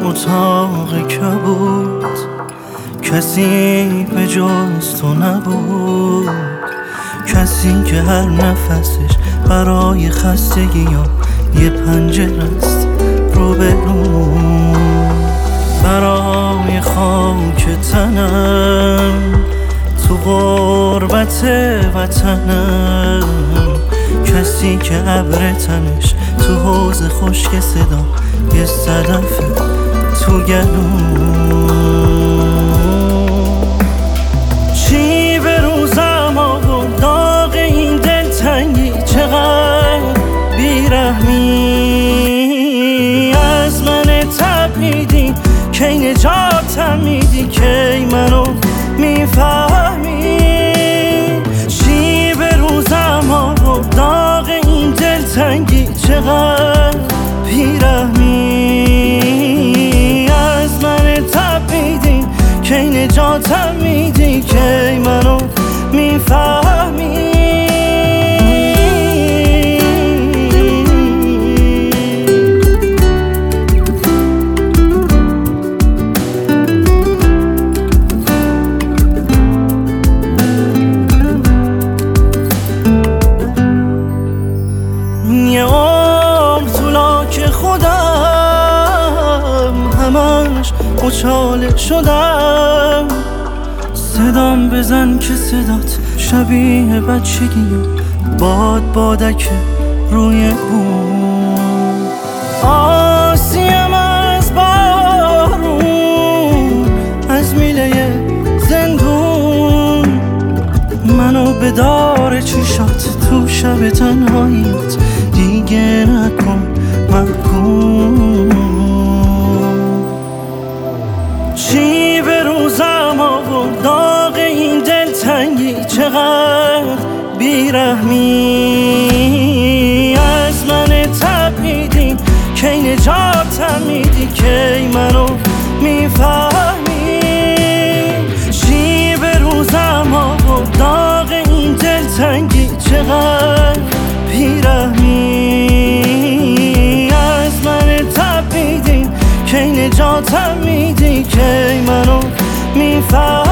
اتاق که بود کسی به جز تو نبود، کسی که هر نفسش برای خستگی یا یه پنجره است رو به رو، برای خاک تنم تو غربت وطنم، کسی که ابر تنش تو حوض خشک صدا یه صدف تو گلوم. چی به روزم آورد داغ این دلتنگی، چقدر بیرحمی از من تپیدی، کی نجاتم میدی، کی منو میفهمی. چی به روزم آورد داغ این دلتنگی، چقدر بیرحمی از من تپیدی، کی نجاتم میدی، کی منو میفهمی. یه عمر تو لاک خودم همش مچاله شدم، صدام بزن که صدات شبیه بچگی باد بادک روی بوم، آسیم از بارون از میله زندون، منو به دار چشات تو شب تنهاییت دیگه نکن محکوم. چی به روزم آورد داغ این دلتنگی، چقدر بیرحمی از من تپیدی، کی نجاتم میدی، کی منو میفهمی. چی به روزم آورد داغ این دلتنگی، چقدر بیرحمی از من تپیدی، کی نجاتم میدی، کی منو میفهمی.